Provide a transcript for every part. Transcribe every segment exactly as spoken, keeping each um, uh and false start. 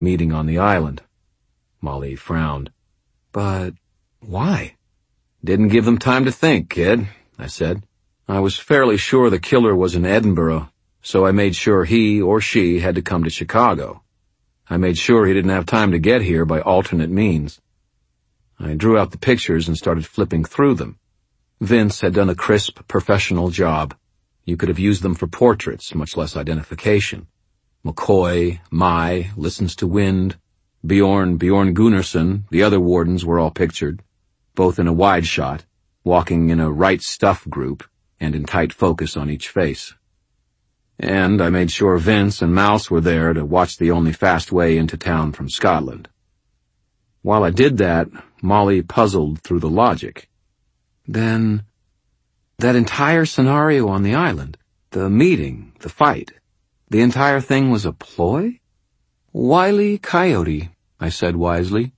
meeting on the island. Molly frowned. But why? Didn't give them time to think, kid, I said. I was fairly sure the killer was in Edinburgh, so I made sure he or she had to come to Chicago. I made sure he didn't have time to get here by alternate means. I drew out the pictures and started flipping through them. Vince had done a crisp, professional job. You could have used them for portraits, much less identification. McCoy, Mai, Listens to Wind, Bjorn, Bjorn Gunnarsson, the other wardens were all pictured, both in a wide shot, walking in a right stuff group, and in tight focus on each face. And I made sure Vince and Mouse were there to watch the only fast way into town from Scotland. While I did that, Molly puzzled through the logic. Then, that entire scenario on the island, the meeting, the fight, the entire thing was a ploy? Wile E. Coyote, I said wisely.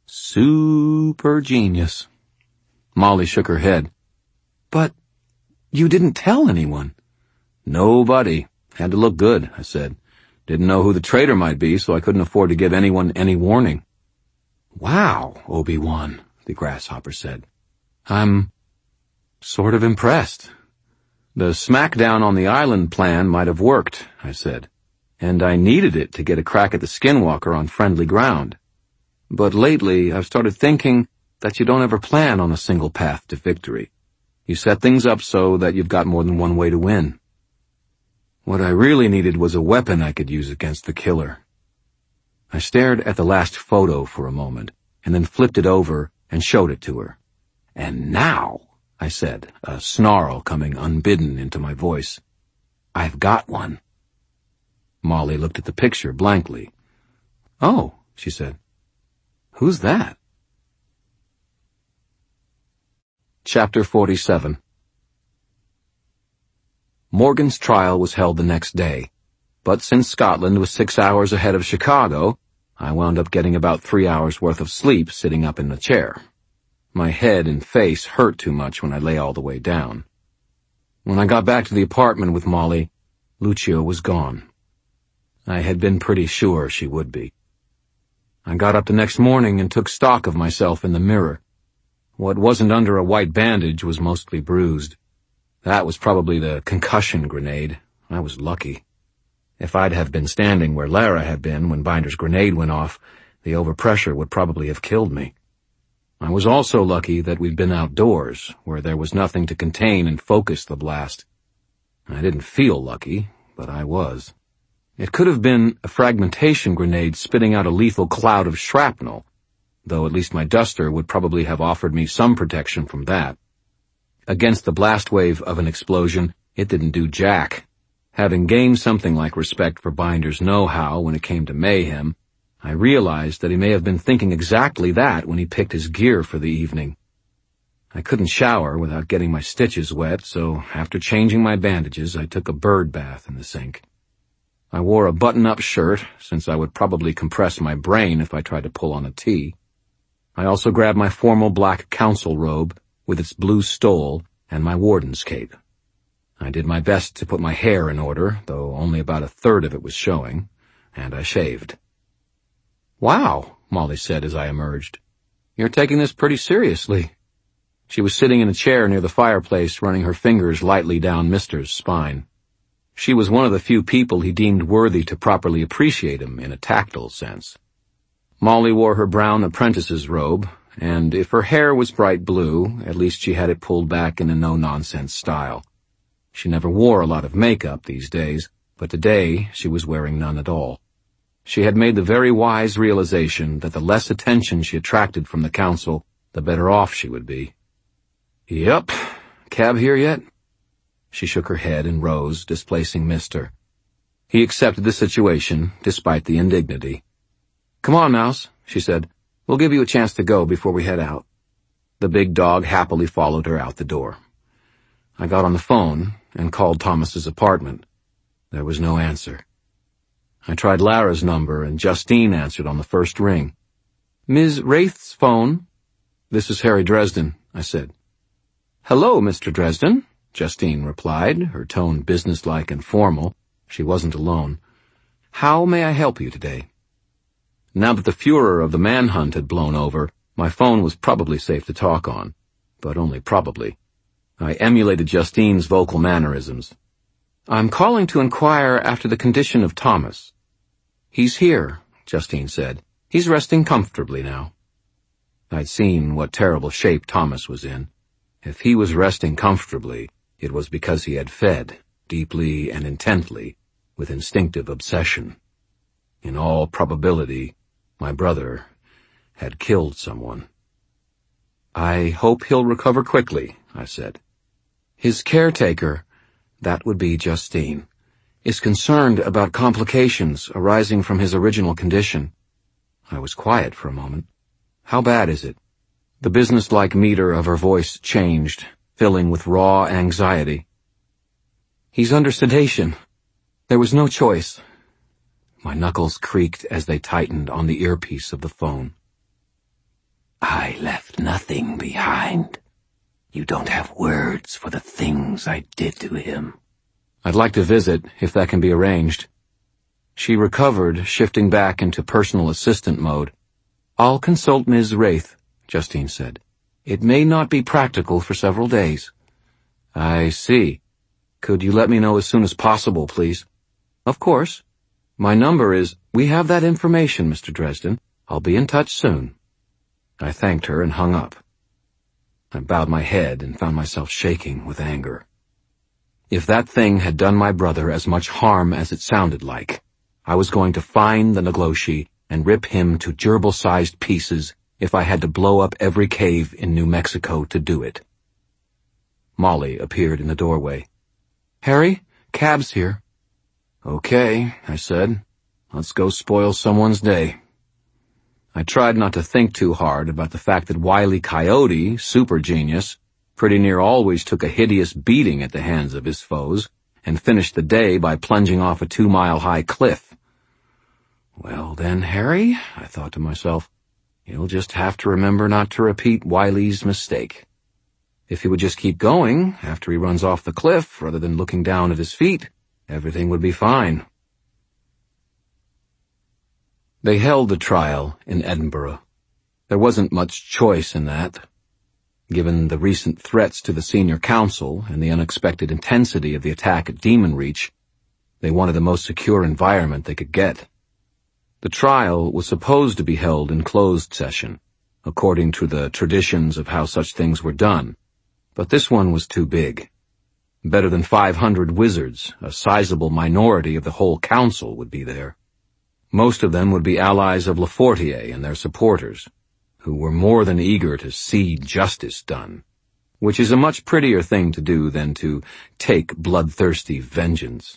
Super genius. Molly shook her head. But you didn't tell anyone. Nobody. Had to look good, I said. Didn't know who the traitor might be, so I couldn't afford to give anyone any warning. Wow, Obi-Wan, the grasshopper said. I'm sort of impressed. The smackdown on the island plan might have worked, I said, and I needed it to get a crack at the Skinwalker on friendly ground. But lately, I've started thinking that you don't ever plan on a single path to victory. You set things up so that you've got more than one way to win. What I really needed was a weapon I could use against the killer. I stared at the last photo for a moment, and then flipped it over and showed it to her. And now, I said, a snarl coming unbidden into my voice, I've got one. Molly looked at the picture blankly. Oh, she said. Who's that? Chapter forty-seven. Morgan's trial was held the next day, but since Scotland was six hours ahead of Chicago, I wound up getting about three hours worth of sleep sitting up in the chair. My head and face hurt too much when I lay all the way down. When I got back to the apartment with Molly, Lucio was gone. I had been pretty sure she would be. I got up the next morning and took stock of myself in the mirror. What wasn't under a white bandage was mostly bruised. That was probably the concussion grenade. I was lucky. If I'd have been standing where Lara had been when Binder's grenade went off, the overpressure would probably have killed me. I was also lucky that we'd been outdoors, where there was nothing to contain and focus the blast. I didn't feel lucky, but I was. It could have been a fragmentation grenade spitting out a lethal cloud of shrapnel, though at least my duster would probably have offered me some protection from that. Against the blast wave of an explosion, it didn't do jack. Having gained something like respect for Binder's know-how when it came to mayhem, I realized that he may have been thinking exactly that when he picked his gear for the evening. I couldn't shower without getting my stitches wet, so after changing my bandages, I took a bird bath in the sink. I wore a button-up shirt, since I would probably compress my brain if I tried to pull on a T. I also grabbed my formal black council robe, with its blue stole, and my warden's cape. I did my best to put my hair in order, though only about a third of it was showing, and I shaved. Wow, Molly said as I emerged. You're taking this pretty seriously. She was sitting in a chair near the fireplace, running her fingers lightly down Mister's spine. She was one of the few people he deemed worthy to properly appreciate him in a tactile sense. Molly wore her brown apprentice's robe, and if her hair was bright blue, at least she had it pulled back in a no-nonsense style. She never wore a lot of makeup these days, but today she was wearing none at all. She had made the very wise realization that the less attention she attracted from the council, the better off she would be. Yup. Cab here yet? She shook her head and rose, displacing Mister. He accepted the situation, despite the indignity. Come on, Mouse, she said. We'll give you a chance to go before we head out. The big dog happily followed her out the door. I got on the phone and called Thomas's apartment. There was no answer. I tried Lara's number, and Justine answered on the first ring. Miz Wraith's phone? This is Harry Dresden, I said. Hello, Mister Dresden, Justine replied, her tone businesslike and formal. She wasn't alone. How may I help you today? Now that the furor of the manhunt had blown over, my phone was probably safe to talk on, but only probably. I emulated Justine's vocal mannerisms. "I'm calling to inquire after the condition of Thomas." "He's here," Justine said. "He's resting comfortably now." I'd seen what terrible shape Thomas was in. If he was resting comfortably, it was because he had fed, deeply and intently, with instinctive obsession. In all probability, my brother had killed someone. "I hope he'll recover quickly," I said. "His caretaker, that would be Justine, is concerned about complications arising from his original condition." I was quiet for a moment. "How bad is it?" The businesslike meter of her voice changed, filling with raw anxiety. "He's under sedation. There was no choice." My knuckles creaked as they tightened on the earpiece of the phone. "I left nothing behind. You don't have words for the things I did to him." "I'd like to visit, if that can be arranged." She recovered, shifting back into personal assistant mode. "I'll consult Miz Wraith," Justine said. "It may not be practical for several days." "I see. Could you let me know as soon as possible, please?" "Of course. My number is—" "We have that information, Mister Dresden. I'll be in touch soon." I thanked her and hung up. I bowed my head and found myself shaking with anger. If that thing had done my brother as much harm as it sounded like, I was going to find the Nagloshi and rip him to gerbil-sized pieces if I had to blow up every cave in New Mexico to do it. Molly appeared in the doorway. "Harry, cab's here." "Okay," I said. "Let's go spoil someone's day." I tried not to think too hard about the fact that Wile E. Coyote, super genius, pretty near always took a hideous beating at the hands of his foes, and finished the day by plunging off a two-mile-high cliff. Well then, Harry, I thought to myself, you'll just have to remember not to repeat Wiley's mistake. If he would just keep going after he runs off the cliff rather than looking down at his feet, everything would be fine. They held the trial in Edinburgh. There wasn't much choice in that. Given the recent threats to the senior council and the unexpected intensity of the attack at Demon Reach, they wanted the most secure environment they could get. The trial was supposed to be held in closed session, according to the traditions of how such things were done, but this one was too big. Better than five hundred wizards, a sizable minority of the whole council, would be there. Most of them would be allies of Lafortier and their supporters, who were more than eager to see justice done, which is a much prettier thing to do than to take bloodthirsty vengeance.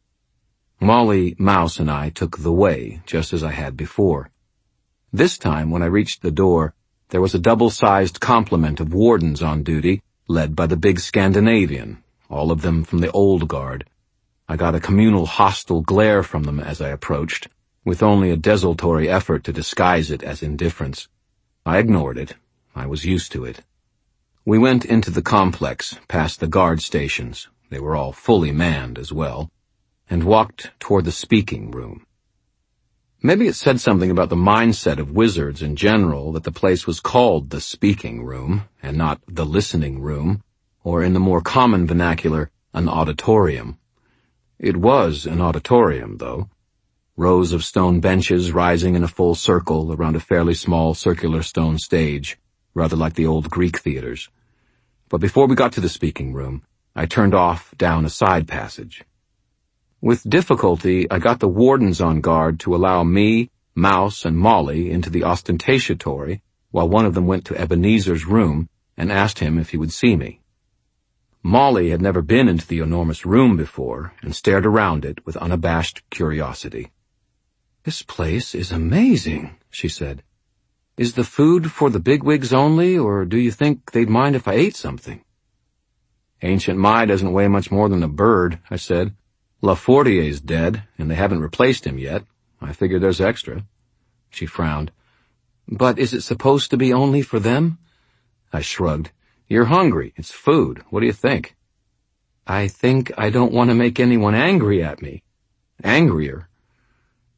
Molly, Mouse, and I took the way, just as I had before. This time, when I reached the door, there was a double-sized complement of wardens on duty, led by the big Scandinavian, all of them from the old guard. I got a communal hostile glare from them as I approached, with only a desultory effort to disguise it as indifference. I ignored it. I was used to it. We went into the complex, past the guard stations, they were all fully manned as well, and walked toward the speaking room. Maybe it said something about the mindset of wizards in general that the place was called the speaking room, and not the listening room, or in the more common vernacular, an auditorium. It was an auditorium, though. Rows of stone benches rising in a full circle around a fairly small circular stone stage, rather like the old Greek theaters. But before we got to the speaking room, I turned off down a side passage. With difficulty, I got the wardens on guard to allow me, Mouse, and Molly into the ostentatiotory, while one of them went to Ebenezer's room and asked him if he would see me. Molly had never been into the enormous room before and stared around it with unabashed curiosity. "This place is amazing," she said. "Is the food for the bigwigs only, or do you think they'd mind if I ate something?" "Ancient Mai doesn't weigh much more than a bird," I said. "Lafortier's dead, and they haven't replaced him yet. I figure there's extra." She frowned. "But is it supposed to be only for them?" I shrugged. "You're hungry. It's food. What do you think?" "I think I don't want to make anyone angry at me." "Angrier?"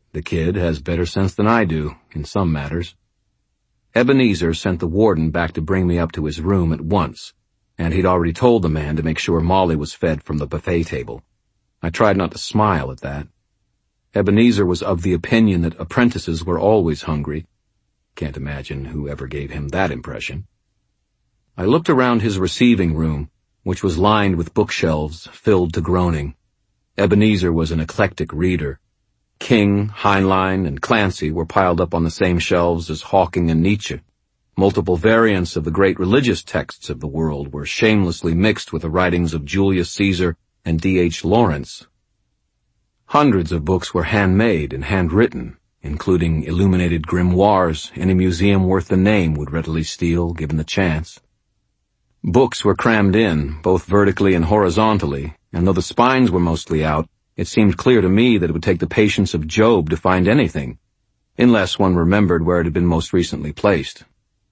The kid has better sense than I do, in some matters. Ebenezer sent the warden back to bring me up to his room at once, and he'd already told the man to make sure Molly was fed from the buffet table. I tried not to smile at that. Ebenezer was of the opinion that apprentices were always hungry. Can't imagine who ever gave him that impression. I looked around his receiving room, which was lined with bookshelves filled to groaning. Ebenezer was an eclectic reader. King, Heinlein, and Clancy were piled up on the same shelves as Hawking and Nietzsche. Multiple variants of the great religious texts of the world were shamelessly mixed with the writings of Julius Caesar and D H Lawrence. Hundreds of books were handmade and handwritten, including illuminated grimoires any museum worth the name would readily steal, given the chance. Books were crammed in, both vertically and horizontally, and though the spines were mostly out, it seemed clear to me that it would take the patience of Job to find anything, unless one remembered where it had been most recently placed.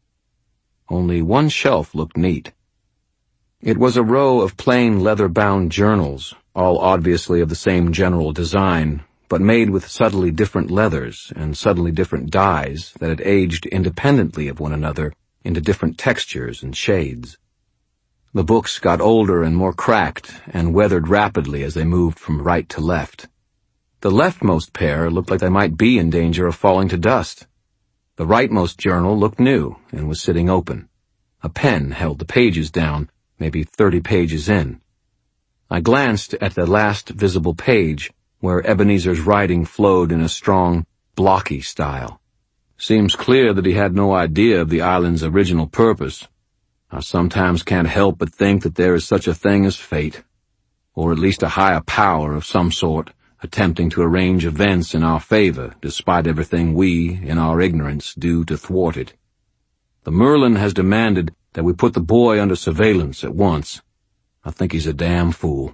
Only one shelf looked neat. It was a row of plain leather-bound journals, all obviously of the same general design, but made with subtly different leathers and subtly different dyes that had aged independently of one another into different textures and shades. The books got older and more cracked and weathered rapidly as they moved from right to left. The leftmost pair looked like they might be in danger of falling to dust. The rightmost journal looked new and was sitting open. A pen held the pages down, maybe thirty pages in. I glanced at the last visible page, where Ebenezer's writing flowed in a strong, blocky style. Seems clear that he had no idea of the island's original purpose. I sometimes can't help but think that there is such a thing as fate, or at least a higher power of some sort, attempting to arrange events in our favor, despite everything we, in our ignorance, do to thwart it. The Merlin has demanded that we put the boy under surveillance at once. I think he's a damn fool.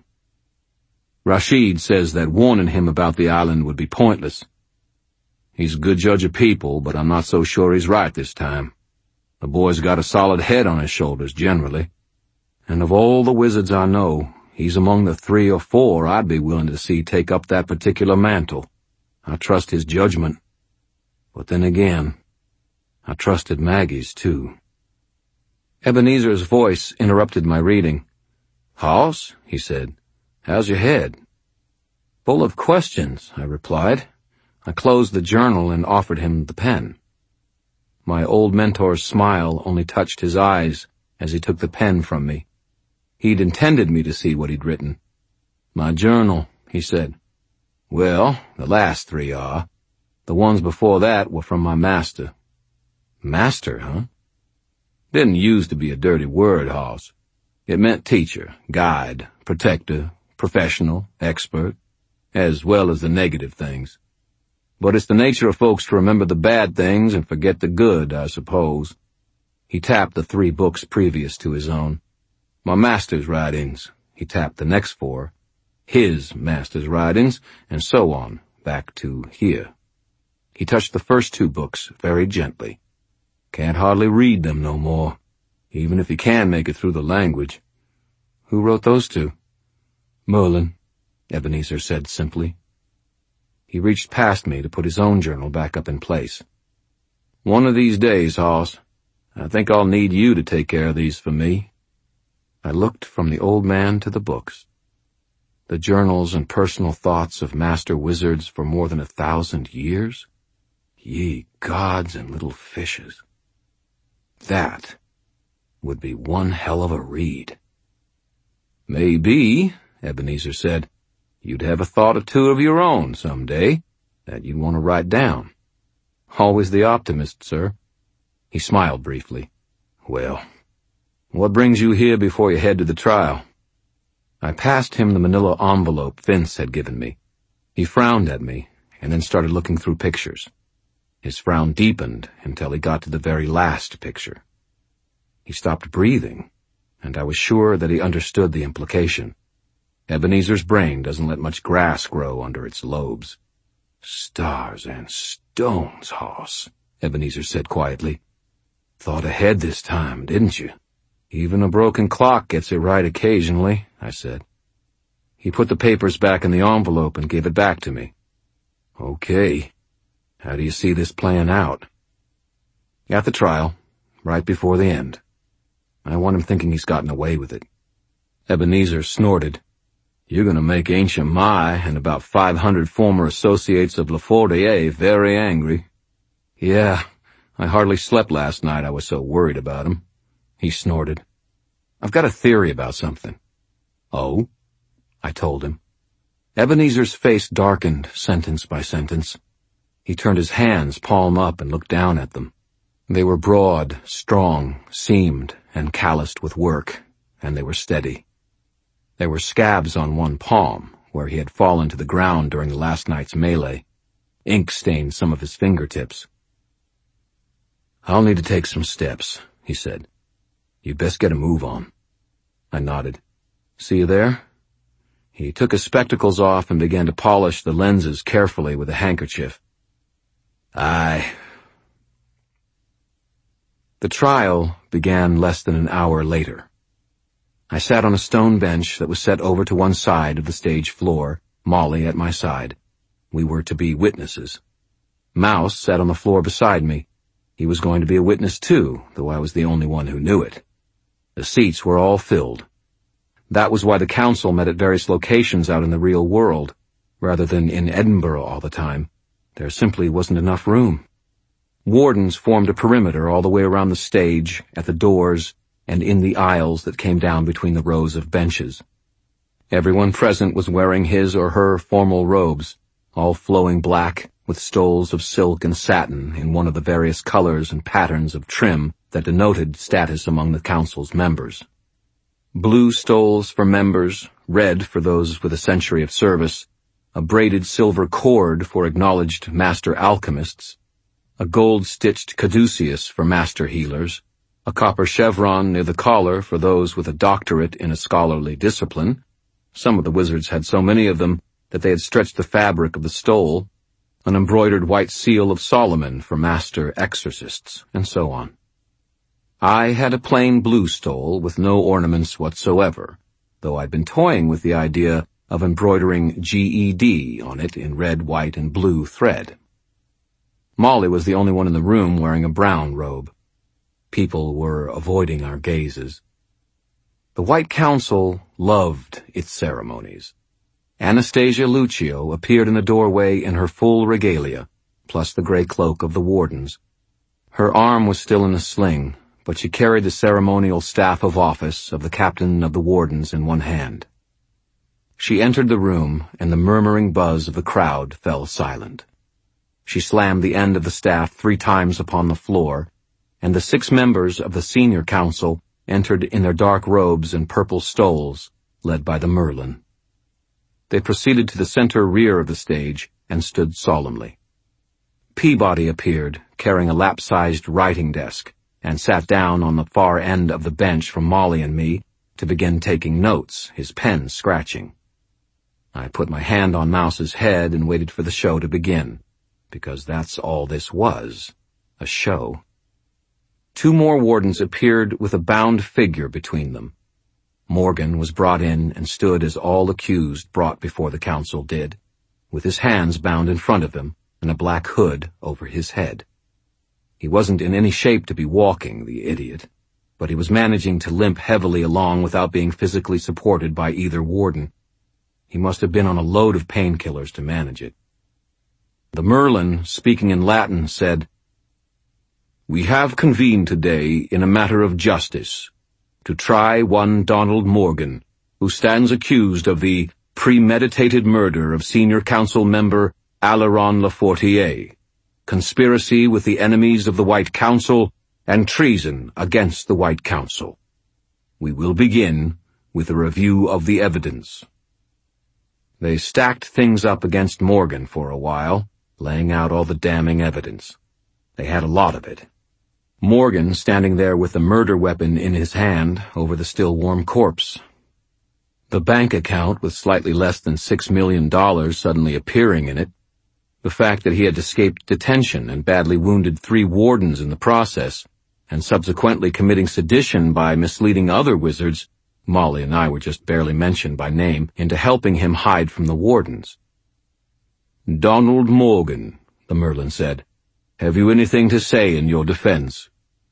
Rashid says that warning him about the island would be pointless. He's a good judge of people, but I'm not so sure he's right this time. The boy's got a solid head on his shoulders, generally. And of all the wizards I know, he's among the three or four I'd be willing to see take up that particular mantle. I trust his judgment. But then again, I trusted Maggie's, too. Ebenezer's voice interrupted my reading. "Hoss," he said, "how's your head?" "Full of questions," I replied. I closed the journal and offered him the pen. My old mentor's smile only touched his eyes as he took the pen from me. He'd intended me to see what he'd written. "My journal," he said. "Well, the last three are. The ones before that were from my master." "Master, huh?" Didn't use to be a dirty word, Hoss. It meant teacher, guide, protector, professional, expert, as well as the negative things. But it's the nature of folks to remember the bad things and forget the good, I suppose. He tapped the three books previous to his own. My master's writings. He tapped the next four. His master's writings, and so on, back to here. He touched the first two books very gently. Can't hardly read them no more, even if he can make it through the language. Who wrote those two? Merlin, Ebenezer said simply. He reached past me to put his own journal back up in place. One of these days, Hoss, I think I'll need you to take care of these for me. I looked from the old man to the books. The journals and personal thoughts of master wizards for more than a thousand years? Ye gods and little fishes. That would be one hell of a read. Maybe, Ebenezer said, you'd have a thought or two of your own some day that you'd want to write down. Always the optimist, sir. He smiled briefly. Well, what brings you here before you head to the trial? I passed him the manila envelope Vince had given me. He frowned at me and then started looking through pictures. His frown deepened until he got to the very last picture. He stopped breathing, and I was sure that he understood the implication. Ebenezer's brain doesn't let much grass grow under its lobes. Stars and stones, Hoss, Ebenezer said quietly. Thought ahead this time, didn't you? Even a broken clock gets it right occasionally, I said. He put the papers back in the envelope and gave it back to me. Okay, How do you see this playing out? At the trial, right before the end. I want him thinking he's gotten away with it. Ebenezer snorted. You're gonna make Ancient Mai and about five hundred former associates of Lafortier very angry. Yeah, I hardly slept last night, I was so worried about him. He snorted. I've got a theory about something. Oh? I told him. Ebenezer's face darkened sentence by sentence. He turned his hands palm up and looked down at them. They were broad, strong, seamed, and calloused with work, and they were steady. There were scabs on one palm, where he had fallen to the ground during the last night's melee. Ink stained some of his fingertips. I'll need to take some steps, he said. You'd best get a move on. I nodded. See you there? He took his spectacles off and began to polish the lenses carefully with a handkerchief. Aye. The trial began less than an hour later. I sat on a stone bench that was set over to one side of the stage floor, Molly at my side. We were to be witnesses. Mouse sat on the floor beside me. He was going to be a witness too, though I was the only one who knew it. The seats were all filled. That was why the council met at various locations out in the real world, rather than in Edinburgh all the time. There simply wasn't enough room. Wardens formed a perimeter all the way around the stage, at the doors, and in the aisles that came down between the rows of benches. Everyone present was wearing his or her formal robes, all flowing black, with stoles of silk and satin in one of the various colors and patterns of trim that denoted status among the council's members. Blue stoles for members, red for those with a century of service, a braided silver cord for acknowledged master alchemists, a gold-stitched caduceus for master healers, a copper chevron near the collar for those with a doctorate in a scholarly discipline. Some of the wizards had so many of them that they had stretched the fabric of the stole, an embroidered white seal of Solomon for master exorcists, and so on. I had a plain blue stole with no ornaments whatsoever, though I'd been toying with the idea of embroidering G E D on it in red, white, and blue thread. Molly was the only one in the room wearing a brown robe. People were avoiding our gazes. The White Council loved its ceremonies. Anastasia Lucio appeared in the doorway in her full regalia, plus the gray cloak of the wardens. Her arm was still in a sling, but she carried the ceremonial staff of office of the captain of the wardens in one hand. She entered the room, and the murmuring buzz of the crowd fell silent. She slammed the end of the staff three times upon the floor, and the six members of the senior council entered in their dark robes and purple stoles, led by the Merlin. They proceeded to the center rear of the stage and stood solemnly. Peabody appeared, carrying a lap-sized writing desk, and sat down on the far end of the bench from Molly and me to begin taking notes, his pen scratching. I put my hand on Mouse's head and waited for the show to begin, because that's all this was, a show. Two more wardens appeared with a bound figure between them. Morgan was brought in and stood as all accused brought before the council did, with his hands bound in front of him and a black hood over his head. He wasn't in any shape to be walking, the idiot, but he was managing to limp heavily along without being physically supported by either warden. He must have been on a load of painkillers to manage it. The Merlin, speaking in Latin, said, "We have convened today in a matter of justice, to try one Donald Morgan, who stands accused of the premeditated murder of senior council member Aleron Lafortier, conspiracy with the enemies of the White Council, and treason against the White Council. We will begin with a review of the evidence." They stacked things up against Morgan for a while, laying out all the damning evidence. They had a lot of it. Morgan standing there with the murder weapon in his hand over the still warm corpse. The bank account with slightly less than six million dollars suddenly appearing in it. The fact that he had escaped detention and badly wounded three wardens in the process, and subsequently committing sedition by misleading other wizards, Molly and I were just barely mentioned by name, into helping him hide from the wardens. Donald Morgan, the the Merlin said. "Have you anything to say in your defense?"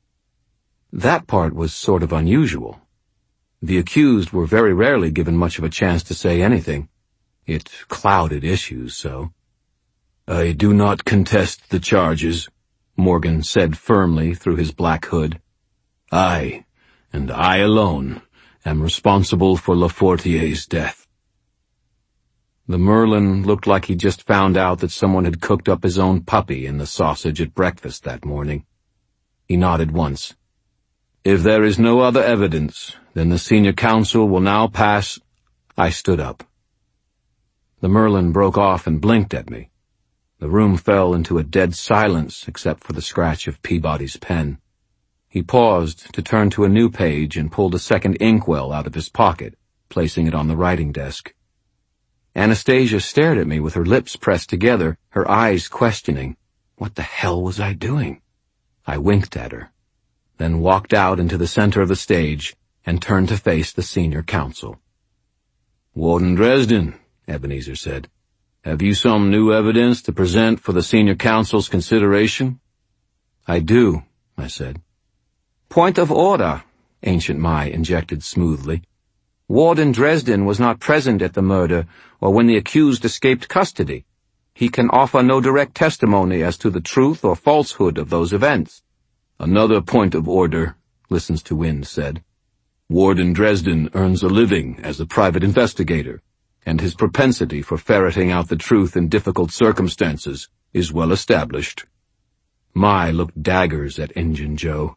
That part was sort of unusual. The accused were very rarely given much of a chance to say anything. It clouded issues so. "I do not contest the charges," Morgan said firmly through his black hood. "I, and I alone, am responsible for Lafortier's death." The Merlin looked like he just found out that someone had cooked up his own puppy in the sausage at breakfast that morning. He nodded once. "If there is no other evidence, then the senior counsel will now pass—" I stood up. The Merlin broke off and blinked at me. The room fell into a dead silence except for the scratch of Peabody's pen. He paused to turn to a new page and pulled a second inkwell out of his pocket, placing it on the writing desk. Anastasia stared at me with her lips pressed together, her eyes questioning. What the hell was I doing? I winked at her, then walked out into the center of the stage and turned to face the senior counsel. "Warden Dresden," Ebenezer said, "have you some new evidence to present for the senior counsel's consideration?" "I do," I said. "Point of order," Ancient Mai injected smoothly. "Warden Dresden was not present at the murder or when the accused escaped custody. He can offer no direct testimony as to the truth or falsehood of those events." "Another point of order," Listens to Wind said. "Warden Dresden earns a living as a private investigator, and his propensity for ferreting out the truth in difficult circumstances is well established." Mai looked daggers at Injun Joe.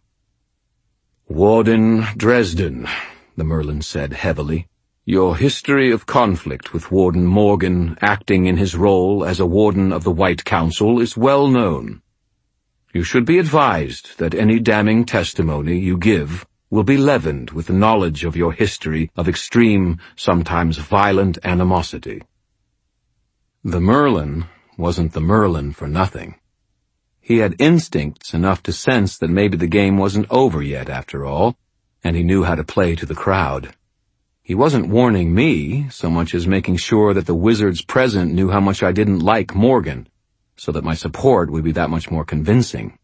"Warden Dresden," the Merlin said heavily, "your history of conflict with Warden Morgan acting in his role as a warden of the White Council is well known. You should be advised that any damning testimony you give will be leavened with knowledge of your history of extreme, sometimes violent animosity." The Merlin wasn't the Merlin for nothing. He had instincts enough to sense that maybe the game wasn't over yet after all, and he knew how to play to the crowd. He wasn't warning me so much as making sure that the wizards present knew how much I didn't like Morgan, so that my support would be that much more convincing.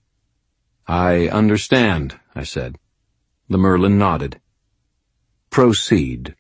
"I understand," I said. The Merlin nodded. "Proceed."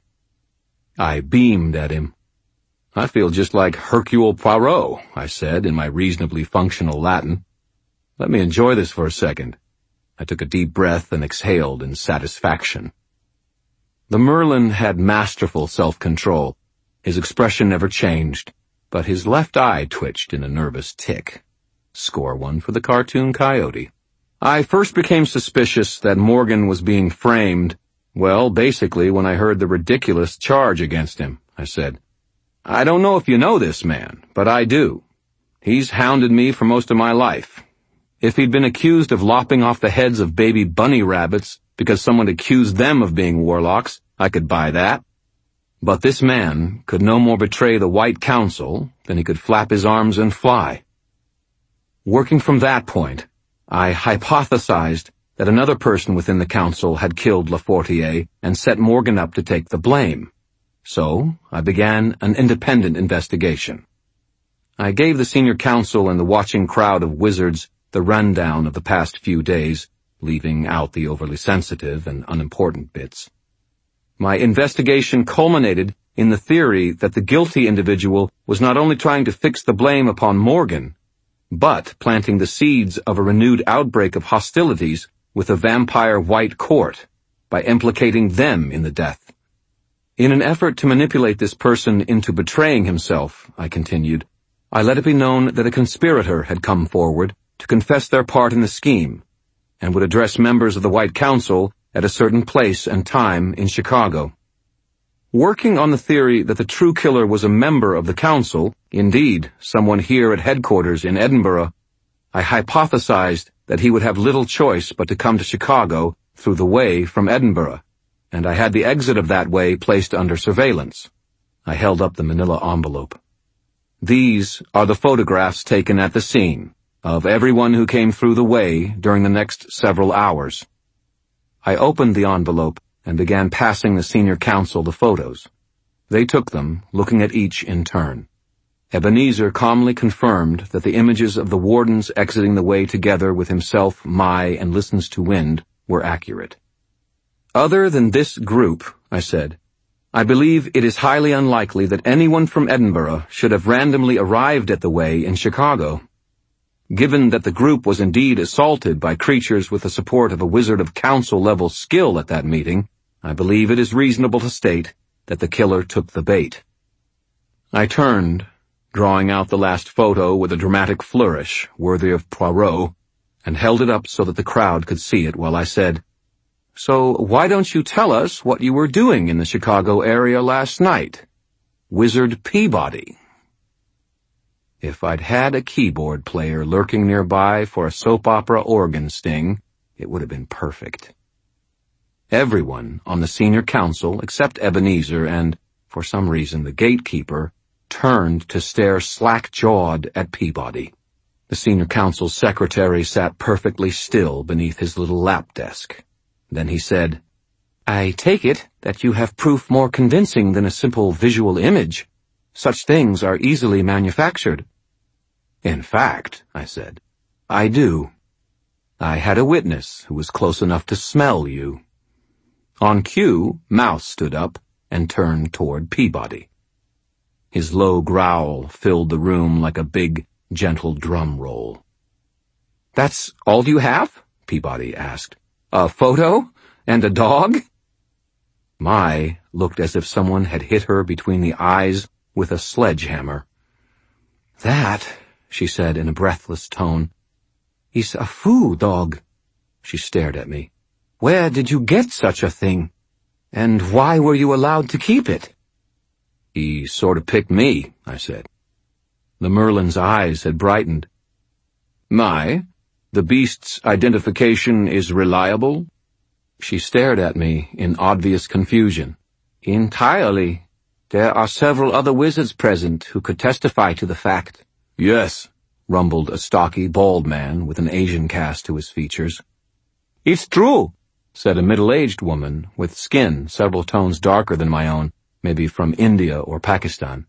I beamed at him. "I feel just like Hercule Poirot," I said in my reasonably functional Latin. "Let me enjoy this for a second." I took a deep breath and exhaled in satisfaction. The Merlin had masterful self-control. His expression never changed, but his left eye twitched in a nervous tick. Score one for the cartoon coyote. "I first became suspicious that Morgan was being framed, well, basically when I heard the ridiculous charge against him," I said. "I don't know if you know this man, but I do. He's hounded me for most of my life. If he'd been accused of lopping off the heads of baby bunny rabbits because someone accused them of being warlocks, I could buy that. But this man could no more betray the White Council than he could flap his arms and fly." Working from that point, I hypothesized that another person within the council had killed Lafortier and set Morgan up to take the blame. So I began an independent investigation. I gave the senior counsel and the watching crowd of wizards the rundown of the past few days, leaving out the overly sensitive and unimportant bits. My investigation culminated in the theory that the guilty individual was not only trying to fix the blame upon Morgan, but planting the seeds of a renewed outbreak of hostilities with the vampire White Court by implicating them in the death. In an effort to manipulate this person into betraying himself, I continued, I let it be known that a conspirator had come forward to confess their part in the scheme, and would address members of the White Council at a certain place and time in Chicago. Working on the theory that the true killer was a member of the council, indeed, someone here at headquarters in Edinburgh, I hypothesized that he would have little choice but to come to Chicago through the way from Edinburgh, and I had the exit of that way placed under surveillance. I held up the manila envelope. "These are the photographs taken at the scene of everyone who came through the way during the next several hours." I opened the envelope and began passing the senior counsel the photos. They took them, looking at each in turn. Ebenezer calmly confirmed that the images of the wardens exiting the way together with himself, Mai, and Listens to Wind were accurate. Other than this group, I said, I believe it is highly unlikely that anyone from Edinburgh should have randomly arrived at the way in Chicago. Given that the group was indeed assaulted by creatures with the support of a Wizard of Council-level skill at that meeting, I believe it is reasonable to state that the killer took the bait. I turned, drawing out the last photo with a dramatic flourish worthy of Poirot, and held it up so that the crowd could see it while I said, "So why don't you tell us what you were doing in the Chicago area last night? Wizard Peabody." If I'd had a keyboard player lurking nearby for a soap opera organ sting, it would have been perfect. Everyone on the senior council, except Ebenezer and, for some reason, the gatekeeper, turned to stare slack-jawed at Peabody. The senior council's secretary sat perfectly still beneath his little lap desk. Then he said, "I take it that you have proof more convincing than a simple visual image. Such things are easily manufactured." "In fact," I said, "I do. I had a witness who was close enough to smell you." On cue, Mouse stood up and turned toward Peabody. His low growl filled the room like a big, gentle drum roll. "That's all you have?" Peabody asked. "A photo? And a dog?" Mai looked as if someone had hit her between the eyes with a sledgehammer. "That," she said in a breathless tone, "is a foo dog." She stared at me. "Where did you get such a thing? And why were you allowed to keep it?" "He sort of picked me," I said. The Merlin's eyes had brightened. "Mai, the beast's identification is reliable?" She stared at me in obvious confusion. "Entirely. There are several other wizards present who could testify to the fact." "Yes," rumbled a stocky, bald man with an Asian cast to his features. "It's true," said a middle-aged woman with skin several tones darker than my own, maybe from India or Pakistan.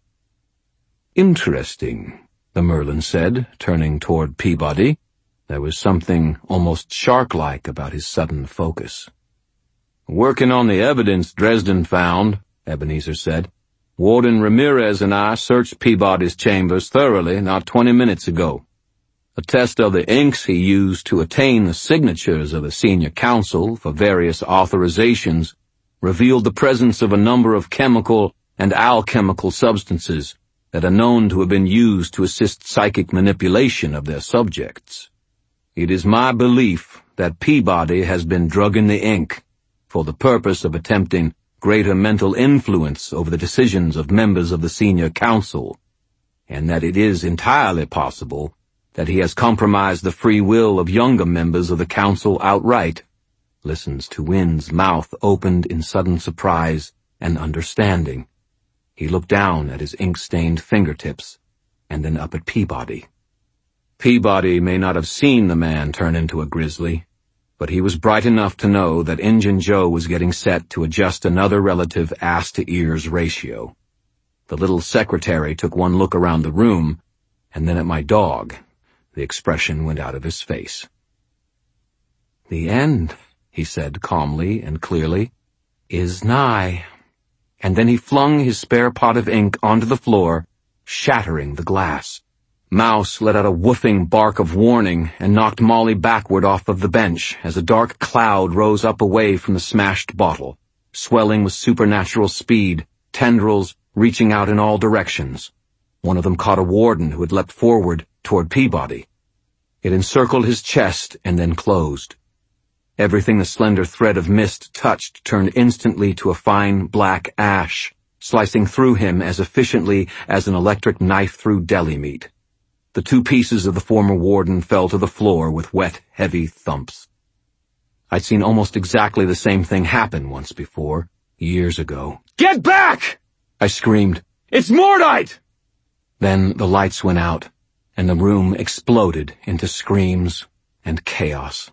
"Interesting," the Merlin said, turning toward Peabody. There was something almost shark-like about his sudden focus. "Working on the evidence Dresden found," Ebenezer said, "Warden Ramirez and I searched Peabody's chambers thoroughly not twenty minutes ago. A test of the inks he used to attain the signatures of the senior council for various authorizations revealed the presence of a number of chemical and alchemical substances that are known to have been used to assist psychic manipulation of their subjects. It is my belief that Peabody has been drugging the ink for the purpose of attempting greater mental influence over the decisions of members of the senior council, and that it is entirely possible that he has compromised the free will of younger members of the council outright." Listens to Wind's mouth opened in sudden surprise and understanding. He looked down at his ink-stained fingertips, and then up at Peabody. Peabody may not have seen the man turn into a grizzly, but he was bright enough to know that Injun Joe was getting set to adjust another relative ass-to-ears ratio. The little secretary took one look around the room, and then at my dog. The expression went out of his face. "The end," he said calmly and clearly, "is nigh." And then he flung his spare pot of ink onto the floor, shattering the glass. Mouse let out a woofing bark of warning and knocked Molly backward off of the bench as a dark cloud rose up away from the smashed bottle, swelling with supernatural speed, tendrils reaching out in all directions. One of them caught a warden who had leapt forward toward Peabody. It encircled his chest and then closed. Everything the slender thread of mist touched turned instantly to a fine black ash, slicing through him as efficiently as an electric knife through deli meat. The two pieces of the former warden fell to the floor with wet, heavy thumps. I'd seen almost exactly the same thing happen once before, years ago. "Get back!" I screamed. "It's Mordite!" Then the lights went out, and the room exploded into screams and chaos.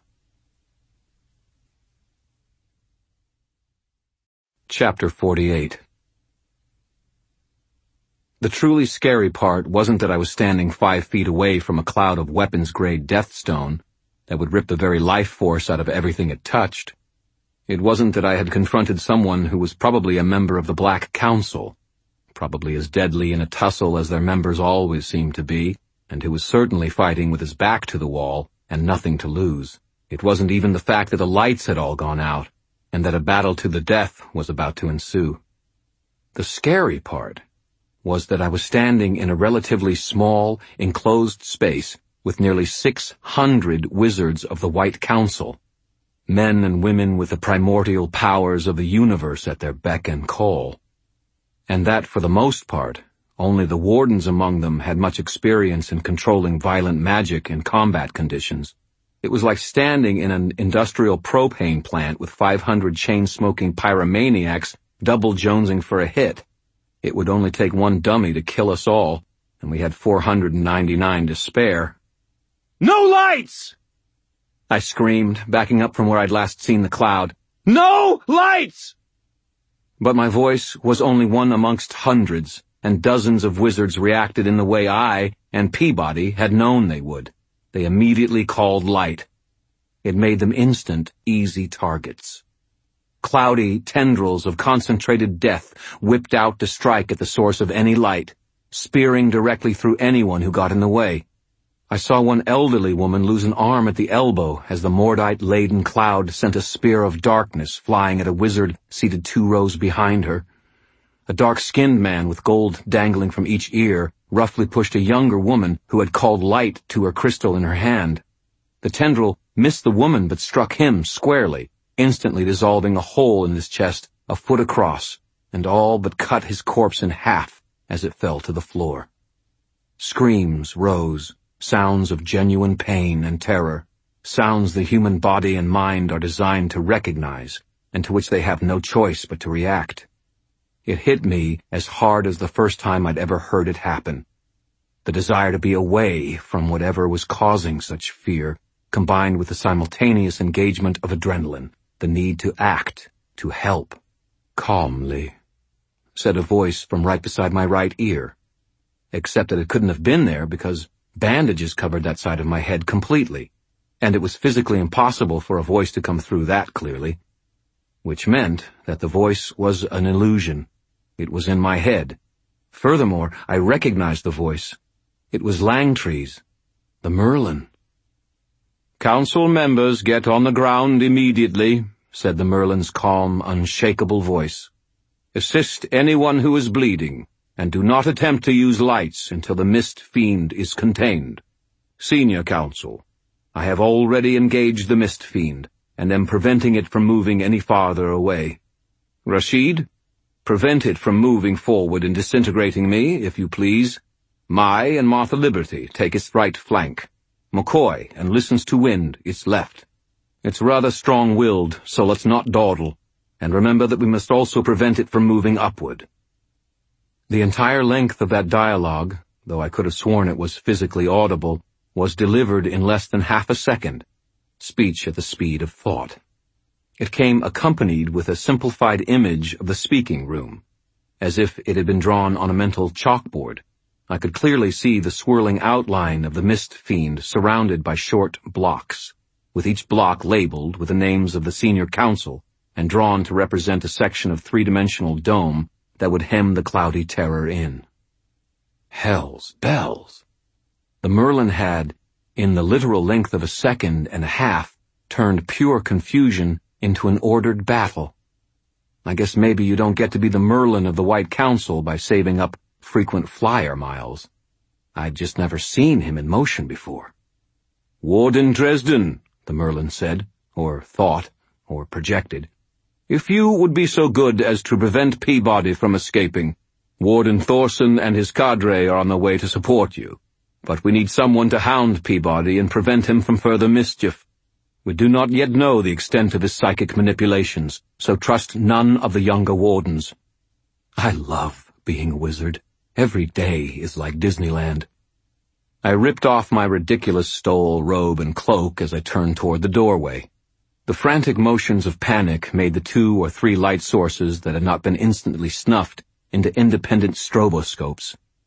Chapter forty-eight. The truly scary part wasn't that I was standing five feet away from a cloud of weapons-grade deathstone that would rip the very life force out of everything it touched. It wasn't that I had confronted someone who was probably a member of the Black Council, probably as deadly in a tussle as their members always seemed to be, and who was certainly fighting with his back to the wall and nothing to lose. It wasn't even the fact that the lights had all gone out, and that a battle to the death was about to ensue. The scary part was that I was standing in a relatively small, enclosed space with nearly six hundred wizards of the White Council, men and women with the primordial powers of the universe at their beck and call. And that, for the most part, only the wardens among them had much experience in controlling violent magic in combat conditions. It was like standing in an industrial propane plant with five hundred chain-smoking pyromaniacs double-jonesing for a hit. It would only take one dummy to kill us all, and we had four hundred ninety-nine to spare. "No lights!" I screamed, backing up from where I'd last seen the cloud. "No lights!" But my voice was only one amongst hundreds, and dozens of wizards reacted in the way I and Peabody had known they would. They immediately called light. It made them instant, easy targets. Cloudy tendrils of concentrated death whipped out to strike at the source of any light, spearing directly through anyone who got in the way. I saw one elderly woman lose an arm at the elbow as the Mordite-laden cloud sent a spear of darkness flying at a wizard seated two rows behind her. A dark-skinned man with gold dangling from each ear roughly pushed a younger woman who had called light to her crystal in her hand. The tendril missed the woman but struck him squarely, instantly dissolving a hole in his chest a foot across, and all but cut his corpse in half as it fell to the floor. Screams rose, sounds of genuine pain and terror, sounds the human body and mind are designed to recognize, and to which they have no choice but to react. It hit me as hard as the first time I'd ever heard it happen. The desire to be away from whatever was causing such fear, combined with the simultaneous engagement of adrenaline, the need to act, to help. "Calmly," said a voice from right beside my right ear, except that it couldn't have been there because bandages covered that side of my head completely, and it was physically impossible for a voice to come through that clearly, which meant that the voice was an illusion. It was in my head. Furthermore, I recognized the voice. It was Langtry's, the Merlin. "Council members, get on the ground immediately," said the Merlin's calm, unshakable voice. "Assist anyone who is bleeding, and do not attempt to use lights until the mist fiend is contained. Senior Council, I have already engaged the mist fiend, and am preventing it from moving any farther away. Rashid, prevent it from moving forward and disintegrating me, if you please. Mai and Martha Liberty take its right flank. McCoy and Listens to Wind its left. It's rather strong-willed, so let's not dawdle, and remember that we must also prevent it from moving upward." The entire length of that dialogue, though I could have sworn it was physically audible, was delivered in less than half a second, speech at the speed of thought. It came accompanied with a simplified image of the speaking room, as if it had been drawn on a mental chalkboard. I could clearly see the swirling outline of the mist fiend surrounded by short blocks, with each block labeled with the names of the senior council and drawn to represent a section of three-dimensional dome that would hem the cloudy terror in. Hell's bells! The Merlin had, in the literal length of a second and a half, turned pure confusion into an ordered battle. I guess maybe you don't get to be the Merlin of the White Council by saving up frequent flyer miles. I'd just never seen him in motion before. "Warden Dresden," the Merlin said, or thought, or projected, "if you would be so good as to prevent Peabody from escaping. Warden Thorson and his cadre are on the way to support you, but we need someone to hound Peabody and prevent him from further mischief. We do not yet know the extent of his psychic manipulations, so trust none of the younger wardens." I love being a wizard. Every day is like Disneyland. I ripped off my ridiculous stole robe and cloak as I turned toward the doorway. The frantic motions of panic made the two or three light sources that had not been instantly snuffed into independent stroboscopes,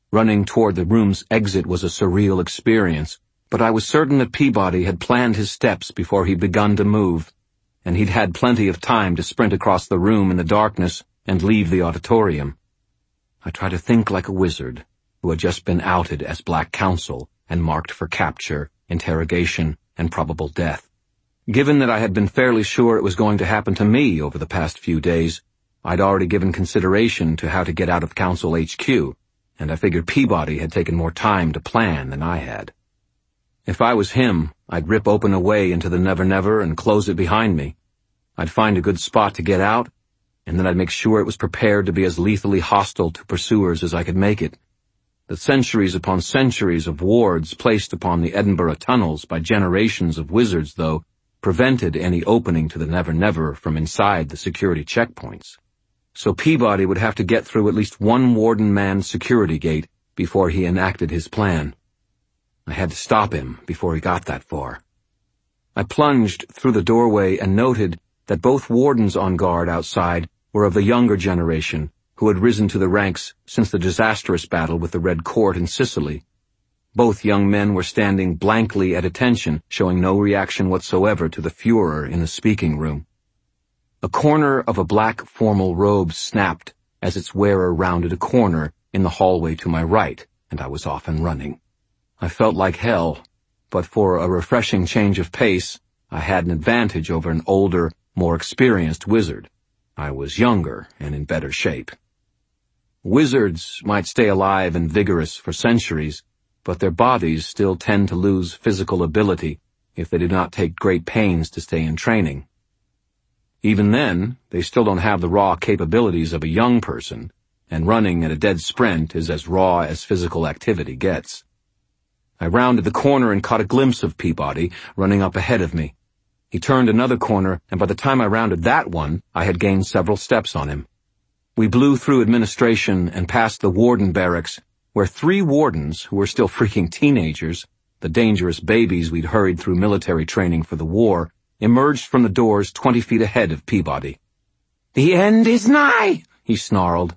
Running toward the room's exit was a surreal experience, but I was certain that Peabody had planned his steps before he'd begun to move, and he'd had plenty of time to sprint across the room in the darkness and leave the auditorium. I tried to think like a wizard who had just been outed as Black Counsel and marked for capture, interrogation, and probable death. Given that I had been fairly sure it was going to happen to me over the past few days, I'd already given consideration to how to get out of Council H Q, and I figured Peabody had taken more time to plan than I had. If I was him, I'd rip open a way into the Never Never and close it behind me. I'd find a good spot to get out, and then I'd make sure it was prepared to be as lethally hostile to pursuers as I could make it. The centuries upon centuries of wards placed upon the Edinburgh tunnels by generations of wizards, though, prevented any opening to the Never Never from inside the security checkpoints. So Peabody would have to get through at least one warden-manned security gate before he enacted his plan. I had to stop him before he got that far. I plunged through the doorway and noted that both wardens on guard outside were of the younger generation, who had risen to the ranks since the disastrous battle with the Red Court in Sicily. Both young men were standing blankly at attention, showing no reaction whatsoever to the furor in the speaking room. A corner of a black formal robe snapped as its wearer rounded a corner in the hallway to my right, and I was off and running. I felt like hell, but for a refreshing change of pace, I had an advantage over an older, more experienced wizard. I was younger and in better shape. Wizards might stay alive and vigorous for centuries, but their bodies still tend to lose physical ability if they do not take great pains to stay in training. Even then, they still don't have the raw capabilities of a young person, and running at a dead sprint is as raw as physical activity gets. I rounded the corner and caught a glimpse of Peabody running up ahead of me. He turned another corner, and by the time I rounded that one, I had gained several steps on him. We blew through administration and past the warden barracks, where three wardens, who were still freaking teenagers, the dangerous babies we'd hurried through military training for the war, emerged from the doors twenty feet ahead of Peabody. "The end is nigh!" he snarled.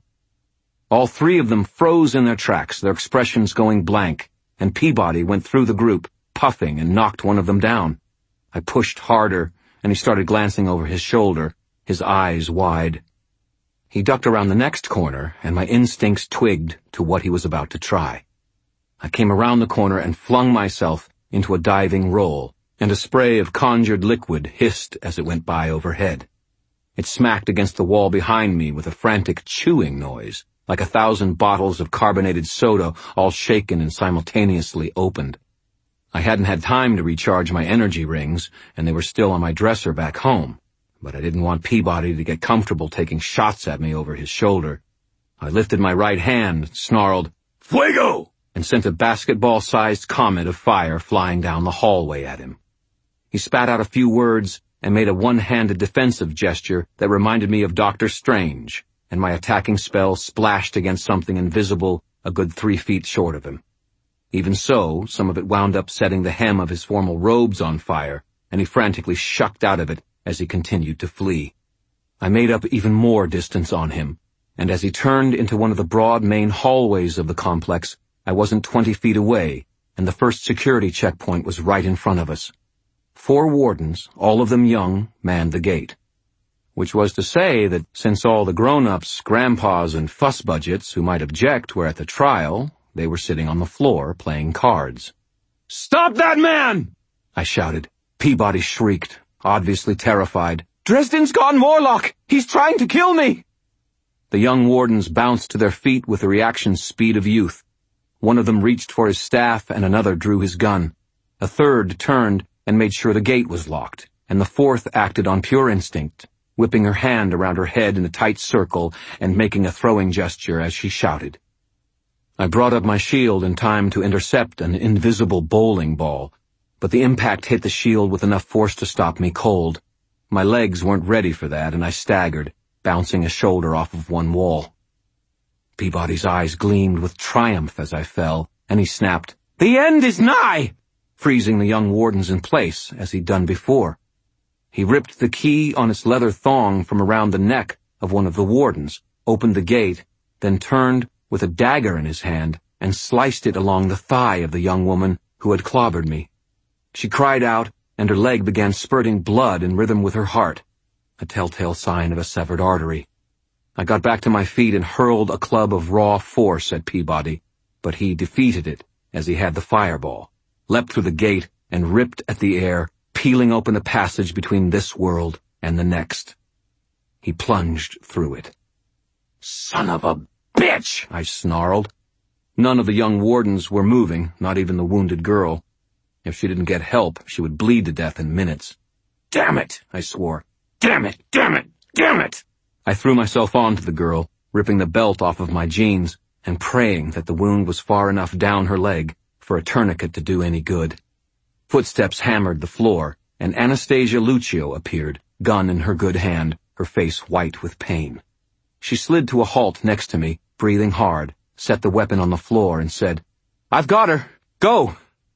All three of them froze in their tracks, their expressions going blank, and Peabody went through the group, puffing, and knocked one of them down. I pushed harder, and he started glancing over his shoulder, his eyes wide. He ducked around the next corner, and my instincts twigged to what he was about to try. I came around the corner and flung myself into a diving roll, and a spray of conjured liquid hissed as it went by overhead. It smacked against the wall behind me with a frantic chewing noise, like a thousand bottles of carbonated soda all shaken and simultaneously opened. I hadn't had time to recharge my energy rings, and they were still on my dresser back home. But I didn't want Peabody to get comfortable taking shots at me over his shoulder. I lifted my right hand, snarled, "Fuego!" and sent a basketball-sized comet of fire flying down the hallway at him. He spat out a few words and made a one-handed defensive gesture that reminded me of Doctor Strange, and my attacking spell splashed against something invisible a good three feet short of him. Even so, some of it wound up setting the hem of his formal robes on fire, and he frantically shucked out of it as he continued to flee. I made up even more distance on him, and as he turned into one of the broad main hallways of the complex, I wasn't twenty feet away, and the first security checkpoint was right in front of us. Four wardens, all of them young, manned the gate. Which was to say that since all the grown-ups, grandpas, and fuss budgets who might object were at the trial, they were sitting on the floor playing cards. "Stop that man!" I shouted. Peabody shrieked, obviously terrified. "Dresden's gone Morlock! He's trying to kill me!" The young wardens bounced to their feet with the reaction speed of youth. One of them reached for his staff and another drew his gun. A third turned and made sure the gate was locked, and the fourth acted on pure instinct, whipping her hand around her head in a tight circle and making a throwing gesture as she shouted. I brought up my shield in time to intercept an invisible bowling ball, but the impact hit the shield with enough force to stop me cold. My legs weren't ready for that, and I staggered, bouncing a shoulder off of one wall. Peabody's eyes gleamed with triumph as I fell, and he snapped, "The end is nigh!" freezing the young wardens in place, as he'd done before. He ripped the key on its leather thong from around the neck of one of the wardens, opened the gate, then turned with a dagger in his hand and sliced it along the thigh of the young woman who had clobbered me. She cried out, and her leg began spurting blood in rhythm with her heart, a telltale sign of a severed artery. I got back to my feet and hurled a club of raw force at Peabody, but he defeated it as he had the fireball, leapt through the gate, and ripped at the air, peeling open a passage between this world and the next. He plunged through it. "Son of a bitch!" I snarled. None of the young wardens were moving, not even the wounded girl. If she didn't get help, she would bleed to death in minutes. "Damn it!" I swore. "Damn it! Damn it! Damn it!" I threw myself onto the girl, ripping the belt off of my jeans, and praying that the wound was far enough down her leg for a tourniquet to do any good. Footsteps hammered the floor, and Anastasia Lucio appeared, gun in her good hand, her face white with pain. She slid to a halt next to me, breathing hard, set the weapon on the floor, and said, "I've got her! Go!"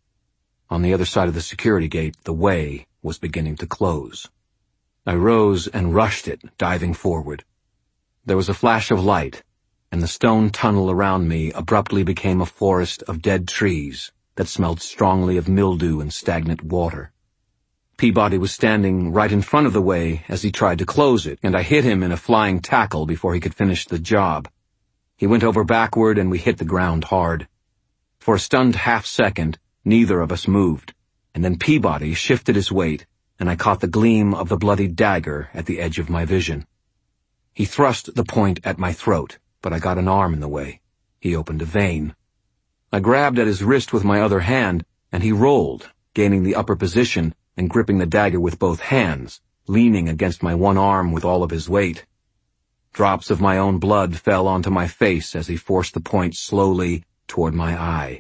On the other side of the security gate, the way was beginning to close. I rose and rushed it, diving forward. There was a flash of light, and the stone tunnel around me abruptly became a forest of dead trees that smelled strongly of mildew and stagnant water. Peabody was standing right in front of the way as he tried to close it, and I hit him in a flying tackle before he could finish the job. He went over backward, and we hit the ground hard. For a stunned half-second, neither of us moved, and then Peabody shifted his weight, and I caught the gleam of the bloody dagger at the edge of my vision. He thrust the point at my throat, but I got an arm in the way. He opened a vein. I grabbed at his wrist with my other hand, and he rolled, gaining the upper position and gripping the dagger with both hands, leaning against my one arm with all of his weight. Drops of my own blood fell onto my face as he forced the point slowly toward my eye.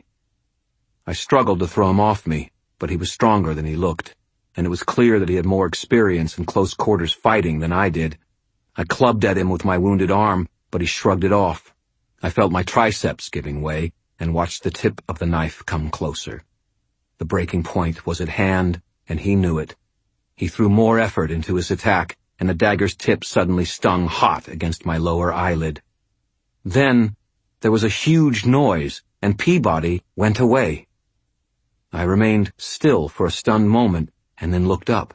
I struggled to throw him off me, but he was stronger than he looked, and it was clear that he had more experience in close-quarters fighting than I did. I clubbed at him with my wounded arm, but he shrugged it off. I felt my triceps giving way and watched the tip of the knife come closer. The breaking point was at hand, and he knew it. He threw more effort into his attack, and the dagger's tip suddenly stung hot against my lower eyelid. Then there was a huge noise, and Peabody went away. I remained still for a stunned moment, and then looked up.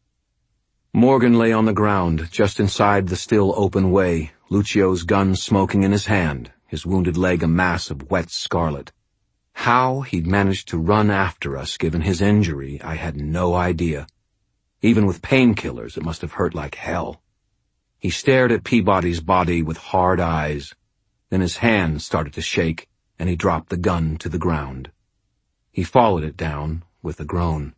Morgan lay on the ground, just inside the still open way, Lucio's gun smoking in his hand, his wounded leg a mass of wet scarlet. How he'd managed to run after us given his injury, I had no idea. Even with painkillers, it must have hurt like hell. He stared at Peabody's body with hard eyes. Then his hand started to shake, and he dropped the gun to the ground. He followed it down with a groan.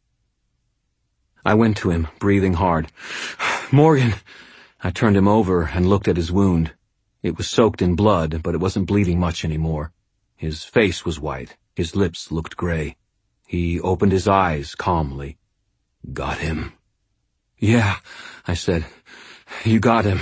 I went to him, breathing hard. "Morgan!" I turned him over and looked at his wound. It was soaked in blood, but it wasn't bleeding much anymore. His face was white. His lips looked gray. He opened his eyes calmly. "Got him?" "Yeah," I said. "You got him."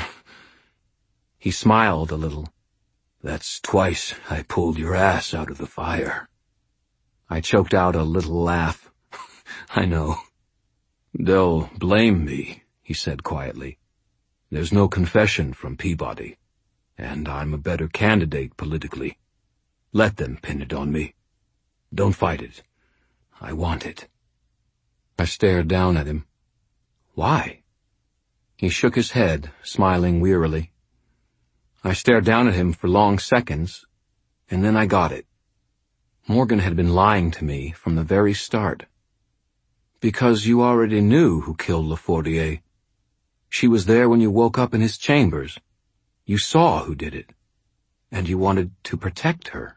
He smiled a little. "That's twice I pulled your ass out of the fire." I choked out a little laugh. "I know." "They'll blame me," he said quietly. "There's no confession from Peabody, and I'm a better candidate politically. Let them pin it on me. Don't fight it. I want it." I stared down at him. "Why?" He shook his head, smiling wearily. I stared down at him for long seconds, and then I got it. Morgan had been lying to me from the very start. "Because you already knew who killed Lafortier. She was there when you woke up in his chambers. You saw who did it, and you wanted to protect her."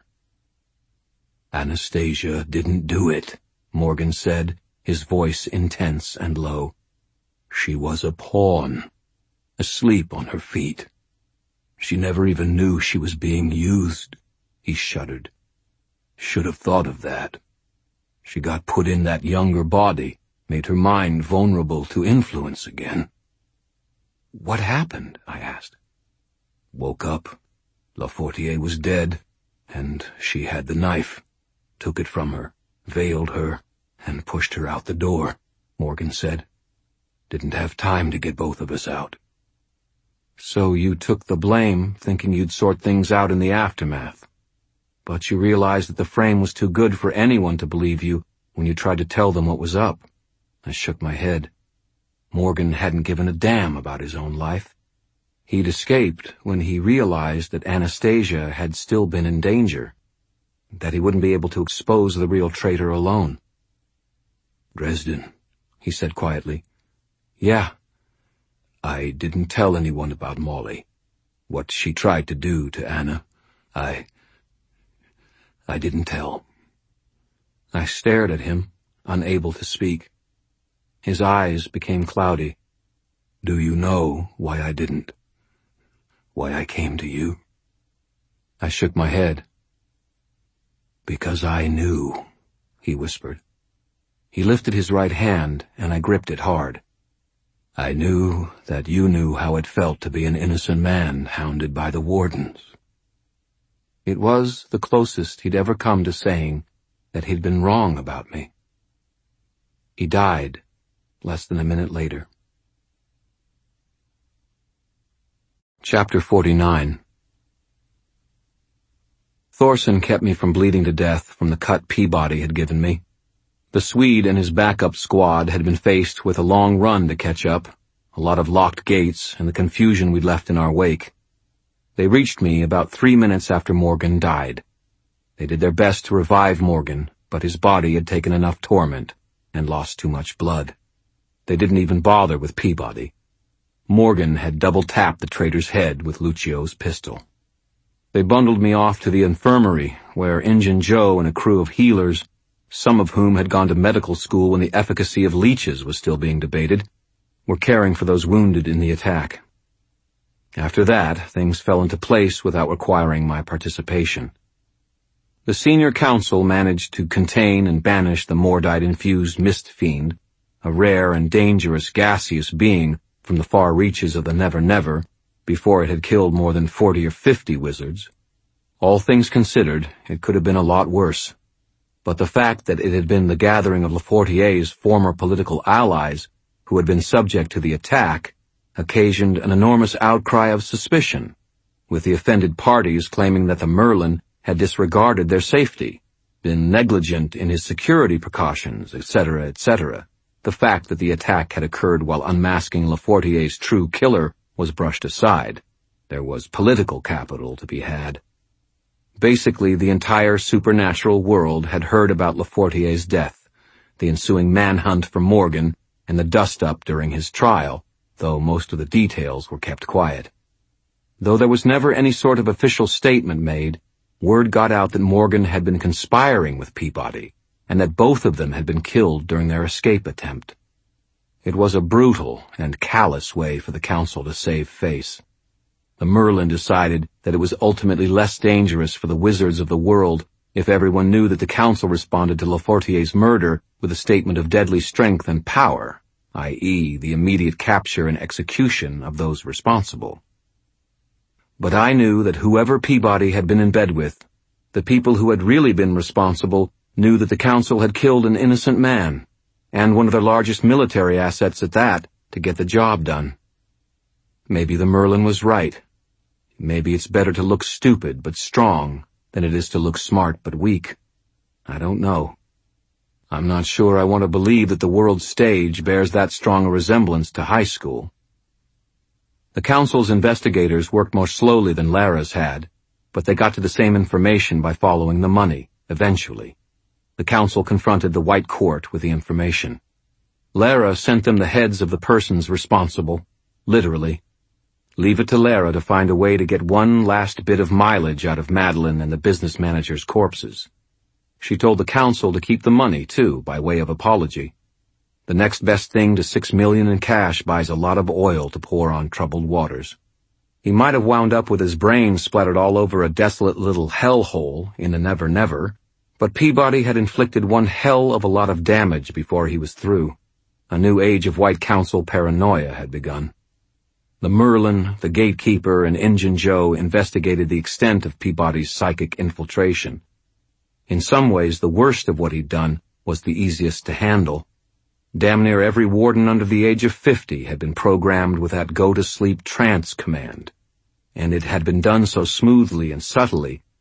"Anastasia didn't do it," Morgan said, his voice intense and low. "She was a pawn, asleep on her feet. She never even knew she was being used." He shuddered. "Should have thought of that. She got put in that younger body, made her mind vulnerable to influence again." "What happened?" I asked. "Woke up. Lafortier was dead, and she had the knife. Took it from her, veiled her, and pushed her out the door," Morgan said. "Didn't have time to get both of us out." "So you took the blame, thinking you'd sort things out in the aftermath. but you realized that the frame was too good for anyone to believe you when you tried to tell them what was up. I shook my head. Morgan hadn't given a damn about his own life. He'd escaped when he realized that Anastasia had still been in danger, that he wouldn't be able to expose the real traitor alone. "Dresden," he said quietly. "Yeah. I didn't tell anyone about Molly. What she tried to do to Anna. I... I didn't tell." I stared at him, unable to speak. His eyes became cloudy. "Do you know why I didn't? Why I came to you?" I shook my head. "Because I knew," he whispered. He lifted his right hand, and I gripped it hard. "I knew that you knew how it felt to be an innocent man hounded by the wardens." It was the closest he'd ever come to saying that he'd been wrong about me. He died less than a minute later. Chapter forty-nine. Thorson kept me from bleeding to death from the cut Peabody had given me. The Swede and his backup squad had been faced with a long run to catch up, a lot of locked gates, and the confusion we'd left in our wake. They reached me about three minutes after Morgan died. They did their best to revive Morgan, but his body had taken enough torment and lost too much blood. They didn't even bother with Peabody. Morgan had double-tapped the traitor's head with Lucio's pistol. They bundled me off to the infirmary, where Injun Joe and a crew of healers, some of whom had gone to medical school when the efficacy of leeches was still being debated, were caring for those wounded in the attack. After that, things fell into place without requiring my participation. The senior council managed to contain and banish the Mordite-infused mist fiend, a rare and dangerous gaseous being from the far reaches of the Never Never, before it had killed more than forty or fifty wizards. All things considered, it could have been a lot worse. But the fact that it had been the gathering of Lafortier's former political allies who had been subject to the attack occasioned an enormous outcry of suspicion, with the offended parties claiming that the Merlin had disregarded their safety, been negligent in his security precautions, et cetera, et cetera. The fact that the attack had occurred while unmasking Lafortier's true killer was brushed aside. There was political capital to be had. Basically, the entire supernatural world had heard about Lafortier's death, the ensuing manhunt for Morgan, and the dust-up during his trial, though most of the details were kept quiet. Though there was never any sort of official statement made, word got out that Morgan had been conspiring with Peabody, and that both of them had been killed during their escape attempt. It was a brutal and callous way for the council to save face. The Merlin decided that it was ultimately less dangerous for the wizards of the world if everyone knew that the council responded to Lafortier's murder with a statement of deadly strength and power, that is the immediate capture and execution of those responsible. But I knew that whoever Peabody had been in bed with, the people who had really been responsible knew that the council had killed an innocent man, and one of their largest military assets at that, to get the job done. Maybe the Merlin was right. Maybe it's better to look stupid but strong than it is to look smart but weak. I don't know. I'm not sure I want to believe that the world stage bears that strong a resemblance to high school. The council's investigators worked more slowly than Lara's had, but they got to the same information by following the money, eventually. The council confronted the White Court with the information. Lara sent them the heads of the persons responsible, literally. Leave it to Lara to find a way to get one last bit of mileage out of Madeline and the business manager's corpses. She told the council to keep the money, too, by way of apology. The next best thing to six million in cash buys a lot of oil to pour on troubled waters. He might have wound up with his brains splattered all over a desolate little hellhole in the Never Never, but Peabody had inflicted one hell of a lot of damage before he was through. A new age of White Council paranoia had begun. The Merlin, the Gatekeeper, and Injun Joe investigated the extent of Peabody's psychic infiltration. In some ways, the worst of what he'd done was the easiest to handle. Damn near every warden under the age of fifty had been programmed with that go-to-sleep trance command, and it had been done so smoothly and subtly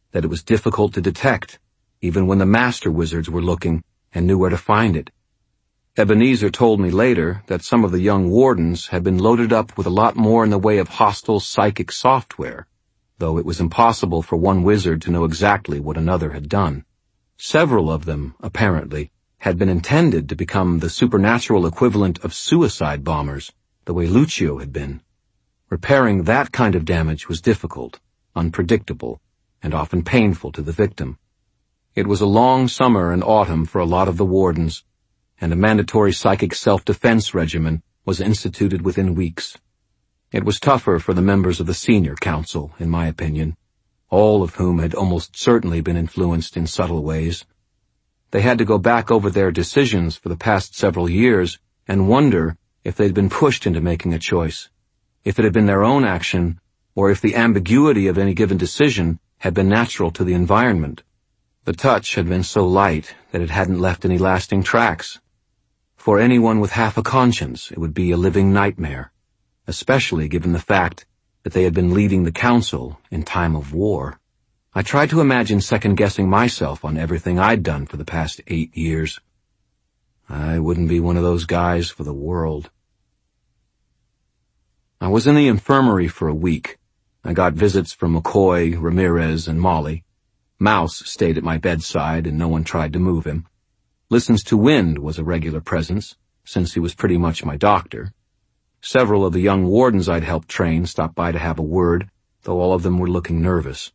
that it was difficult to detect, even when the master wizards were looking and knew where to find it. Ebenezer told me later that some of the young wardens had been loaded up with a lot more in the way of hostile psychic software, though it was impossible for one wizard to know exactly what another had done. Several of them, apparently, had been intended to become the supernatural equivalent of suicide bombers, the way Lucio had been. Repairing that kind of damage was difficult, unpredictable, and often painful to the victim. It was a long summer and autumn for a lot of the wardens, and a mandatory psychic self-defense regimen was instituted within weeks. It was tougher for the members of the senior council, in my opinion, all of whom had almost certainly been influenced in subtle ways. They had to go back over their decisions for the past several years and wonder if they'd been pushed into making a choice, if it had been their own action, or if the ambiguity of any given decision had been natural to the environment. The touch had been so light that it hadn't left any lasting tracks. For anyone with half a conscience, it would be a living nightmare, especially given the fact that they had been leading the council in time of war. I tried to imagine second-guessing myself on everything I'd done for the past eight years. I wouldn't be one of those guys for the world. I was in the infirmary for a week. I got visits from McCoy, Ramirez, and Molly. Mouse stayed at my bedside and no one tried to move him. Listens to Wind was a regular presence, since he was pretty much my doctor. Several of the young wardens I'd helped train stopped by to have a word, though all of them were looking nervous.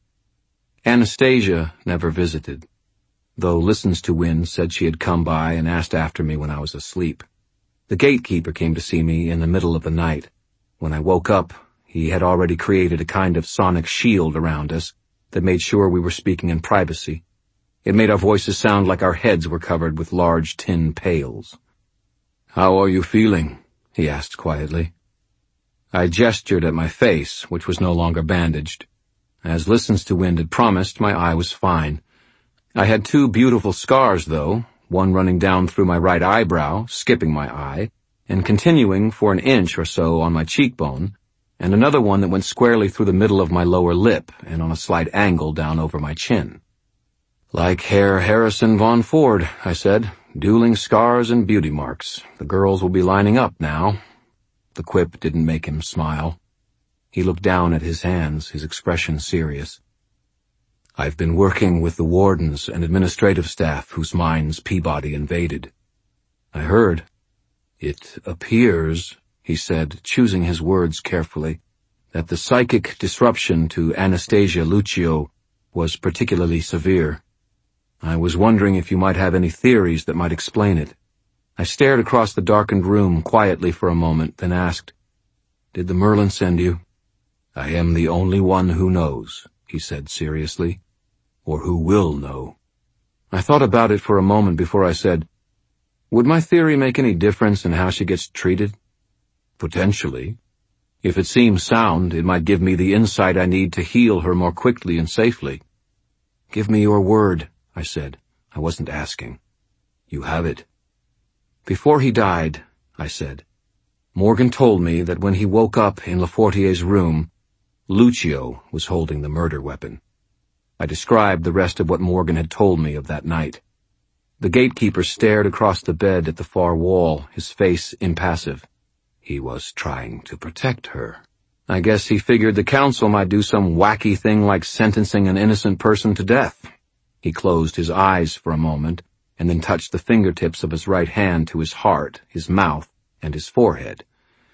Anastasia never visited, though Listens to Wind said she had come by and asked after me when I was asleep. The gatekeeper came to see me in the middle of the night. When I woke up, he had already created a kind of sonic shield around us that made sure we were speaking in privacy. It made our voices sound like our heads were covered with large tin pails. "How are you feeling?" he asked quietly. I gestured at my face, which was no longer bandaged. As Listens to Wind had promised, my eye was fine. I had two beautiful scars, though, one running down through my right eyebrow, skipping my eye, and continuing for an inch or so on my cheekbone, and another one that went squarely through the middle of my lower lip and on a slight angle down over my chin. "Like Herr Harrison von Ford," I said, "dueling scars and beauty marks. The girls will be lining up now." The quip didn't make him smile. He looked down at his hands, his expression serious. "I've been working with the wardens and administrative staff whose minds Peabody invaded. I heard. It appears," he said, choosing his words carefully, "that the psychic disruption to Anastasia Lucio was particularly severe. I was wondering if you might have any theories that might explain it." I stared across the darkened room quietly for a moment, then asked, "Did the Merlin send you?" "I am the only one who knows," he said seriously, "or who will know." I thought about it for a moment before I said, "Would my theory make any difference in how she gets treated?" "Potentially. If it seems sound, it might give me the insight I need to heal her more quickly and safely." "Give me your word," I said. I wasn't asking. "You have it." "Before he died," I said, "Morgan told me that when he woke up in Lafortier's room, Lucio was holding the murder weapon." I described the rest of what Morgan had told me of that night. The gatekeeper stared across the bed at the far wall, his face impassive. He was trying to protect her. I guess he figured the council might do some wacky thing like sentencing an innocent person to death. He closed his eyes for a moment, and then touched the fingertips of his right hand to his heart, his mouth, and his forehead.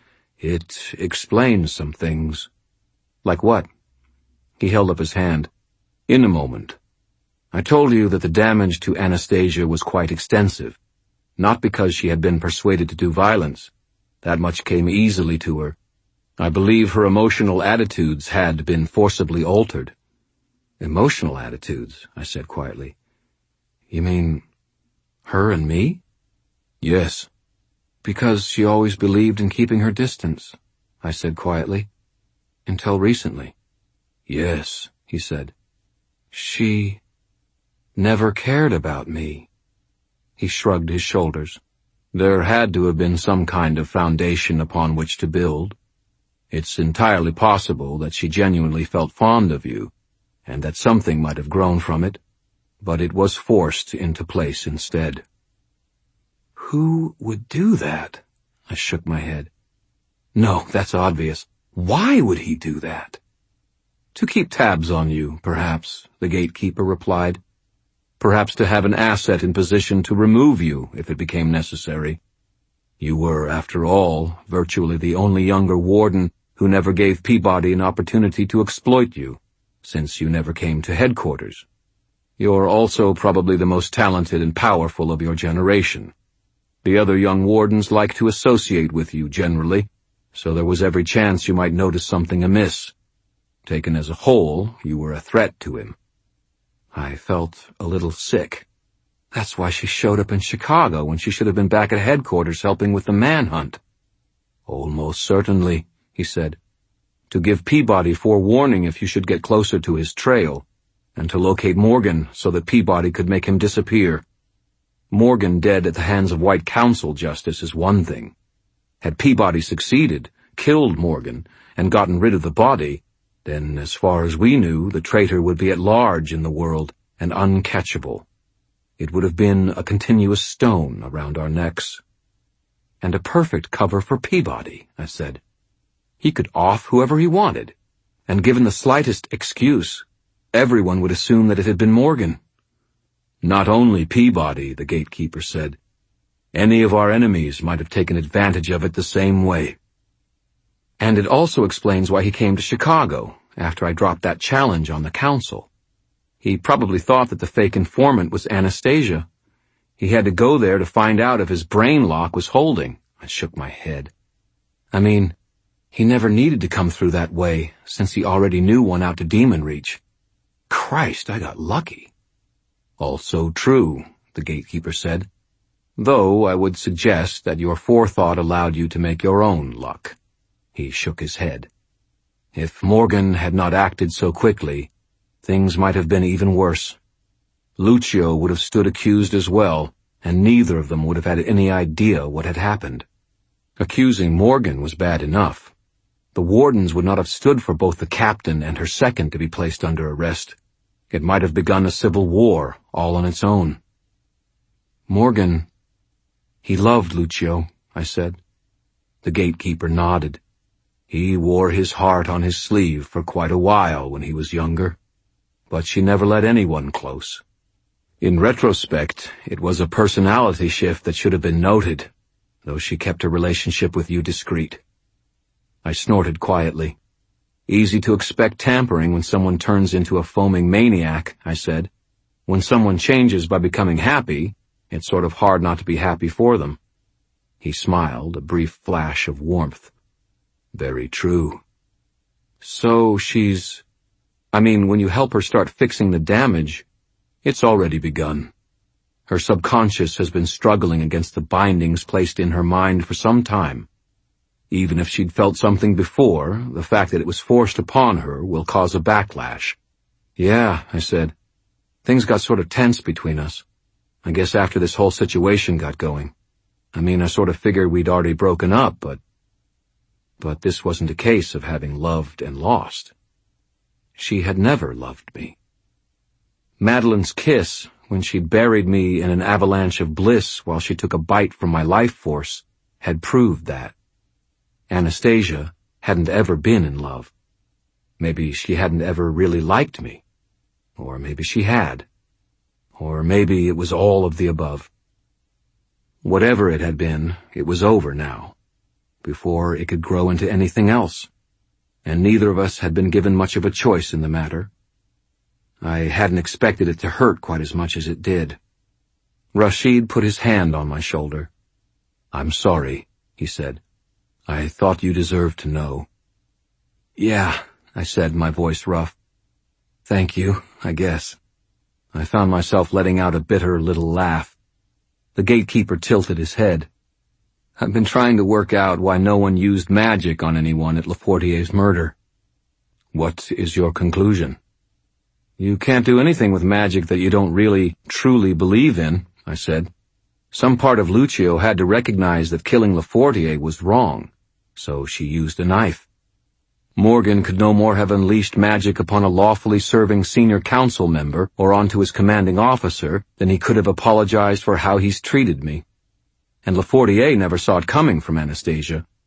"It explains some things." "Like what?" He held up his hand. "In a moment. I told you that the damage to Anastasia was quite extensive, not because she had been persuaded to do violence. That much came easily to her. I believe her emotional attitudes had been forcibly altered." "Emotional attitudes?" I said quietly. "You mean her and me?" "Yes." "Because she always believed in keeping her distance," I said quietly. "Until recently." "Yes," he said. "She never cared about me." He shrugged his shoulders. "There had to have been some kind of foundation upon which to build. It's entirely possible that she genuinely felt fond of you, and that something might have grown from it, but it was forced into place instead. Who would do that? I shook my head. No, that's obvious. Why would he do that? To keep tabs on you, perhaps, the gatekeeper replied. Perhaps to have an asset in position to remove you if it became necessary. You were, after all, virtually the only younger warden who never gave Peabody an opportunity to exploit you, since you never came to headquarters. You're also probably the most talented and powerful of your generation. The other young wardens like to associate with you generally, so there was every chance you might notice something amiss. Taken as a whole, you were a threat to him. I felt a little sick. That's why she showed up in Chicago when she should have been back at headquarters helping with the manhunt. Almost certainly, he said. To give Peabody forewarning if you should get closer to his trail, and to locate Morgan so that Peabody could make him disappear. Morgan dead at the hands of White Council justice is one thing. Had Peabody succeeded, killed Morgan, and gotten rid of the body, then, as far as we knew, the traitor would be at large in the world and uncatchable. It would have been a continuous stone around our necks. And a perfect cover for Peabody, I said. He could off whoever he wanted, and given the slightest excuse, everyone would assume that it had been Morgan. Not only Peabody, the gatekeeper said. Any of our enemies might have taken advantage of it the same way. And it also explains why he came to Chicago after I dropped that challenge on the council. He probably thought that the fake informant was Anastasia. He had to go there to find out if his brain lock was holding. I shook my head. I mean, he never needed to come through that way, since he already knew one out to Demon Reach. Christ, I got lucky. Also true, the gatekeeper said. Though I would suggest that your forethought allowed you to make your own luck. He shook his head. If Morgan had not acted so quickly, things might have been even worse. Lucio would have stood accused as well, and neither of them would have had any idea what had happened. Accusing Morgan was bad enough. The wardens would not have stood for both the captain and her second to be placed under arrest. It might have begun a civil war, all on its own. Morgan, he loved Lucio, I said. The gatekeeper nodded. He wore his heart on his sleeve for quite a while when he was younger, but she never let anyone close. In retrospect, it was a personality shift that should have been noted, though she kept her relationship with you discreet. I snorted quietly. Easy to expect tampering when someone turns into a foaming maniac, I said. When someone changes by becoming happy, it's sort of hard not to be happy for them. He smiled, a brief flash of warmth. Very true. So she's... I mean, when you help her start fixing the damage, it's already begun. Her subconscious has been struggling against the bindings placed in her mind for some time. Even if she'd felt something before, the fact that it was forced upon her will cause a backlash. Yeah, I said. Things got sort of tense between us. I guess after this whole situation got going. I mean, I sort of figured we'd already broken up, but... But this wasn't a case of having loved and lost. She had never loved me. Madeline's kiss, when she buried me in an avalanche of bliss while she took a bite from my life force, had proved that. Anastasia hadn't ever been in love. Maybe she hadn't ever really liked me. Or maybe she had. Or maybe it was all of the above. Whatever it had been, it was over now, before it could grow into anything else, and neither of us had been given much of a choice in the matter. I hadn't expected it to hurt quite as much as it did. Rashid put his hand on my shoulder. I'm sorry, he said. I thought you deserved to know. Yeah, I said, my voice rough. Thank you, I guess. I found myself letting out a bitter little laugh. The gatekeeper tilted his head. I've been trying to work out why no one used magic on anyone at Lafortier's murder. What is your conclusion? You can't do anything with magic that you don't really, truly believe in, I said. Some part of Lucio had to recognize that killing Lafortier was wrong, so she used a knife. Morgan could no more have unleashed magic upon a lawfully serving senior council member or onto his commanding officer than he could have apologized for how he's treated me. And Lafortier never saw it coming from Anastasia.